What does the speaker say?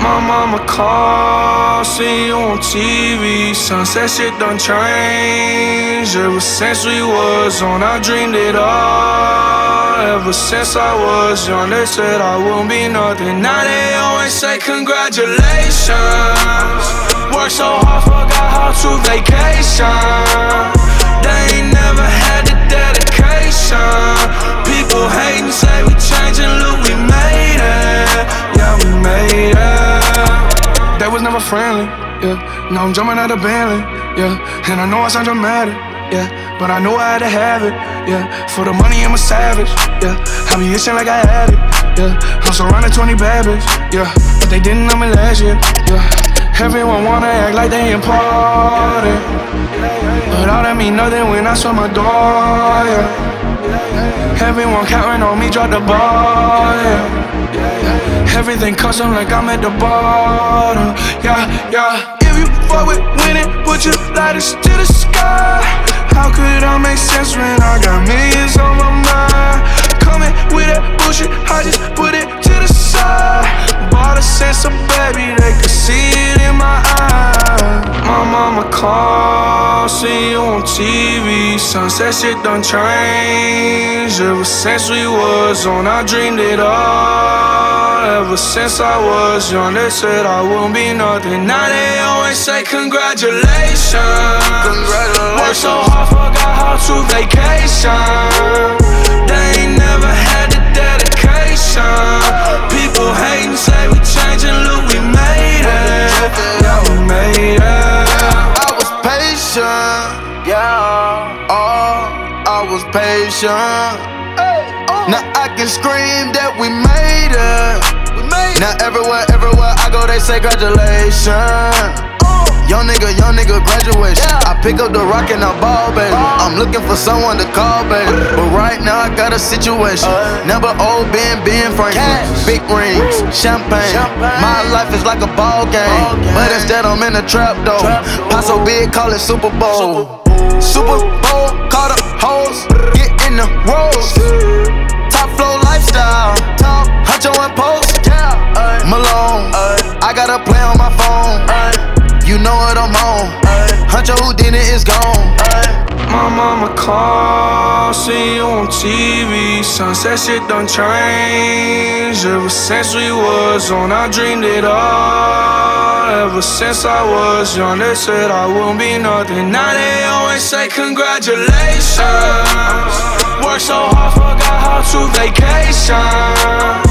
My mama called, see you on TV. Sunset shit done changed. Ever since we was on, I dreamed it all. Ever since I was young, they said I wouldn't be nothing. Now they always say congratulations. Worked so hard, forgot how to vacation. They ain't never had the dedication. People hating, say we changing, look, we made it. Yeah, we made it. They was never friendly, yeah. Now I'm jumping out of Bentley, yeah. And I know I sound dramatic, yeah. But I know I had to have it, yeah. For the money, I'm a savage, yeah. I be itching like I had it, yeah. I'm surrounded 20 bad bitches, yeah. But they didn't know me last year, yeah. Everyone wanna act like they important, but all that mean nothing when I saw my door, yeah. Everyone counting on me, drop the ball, yeah. Everything custom like I'm at the bottom, yeah, yeah. If you fuck with winning, put your lighters to the sky. How could I make sense when I got millions on my mind? Coming with that bullshit, I just put it to the side. Bought a sense of baby, they could see it in my eyes. My mama called, see you on TV. Sunset shit done changed. Ever since we was on, I dreamed it all. Ever since I was young, they said I wouldn't be nothing. Now they always say congratulations. Worked so hard, forgot how to vacation. They ain't never had the dedication. People hating, say we changing, look, we made it. Yeah, we made it. I was patient, yeah. Oh, I was patient. Now I can scream that we made it. Now everywhere I go, they say congratulations. Young nigga graduation. I pick up the rock and I ball, baby. I'm looking for someone to call, baby. But right now I got a situation. Never old Ben Franklin. Big rings, champagne. My life is like a ball game, but instead I'm in a trap though. Pot so big, call it Super Bowl. Super Bowl, call the hoes, get in the rolls. Top flow lifestyle, Huncho and Post, Malone. I got a play on my phone. You know what I'm on. Huncho Houdini is gone. My mama called, see you on TV. Sunset shit done changed. Ever since we was on, I dreamed it all. Ever since I was young, they said I wouldn't be nothing. Now they always say congratulations. Worked so hard, forgot how to vacation.